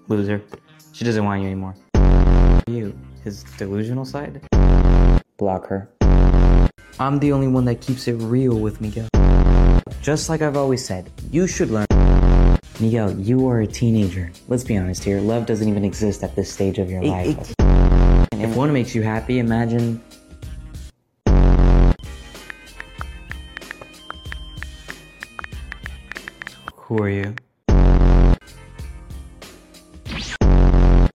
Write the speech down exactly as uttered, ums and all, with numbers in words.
Loser. She doesn't want you anymore. You, his delusional side? Block her. I'm the only one that keeps it real with Miguel. Just like I've always said, you should learn. Miguel, you are a teenager. Let's be honest here, love doesn't even exist at this stage of your Hey, life. hey, If one makes you happy, imagine... Who are you?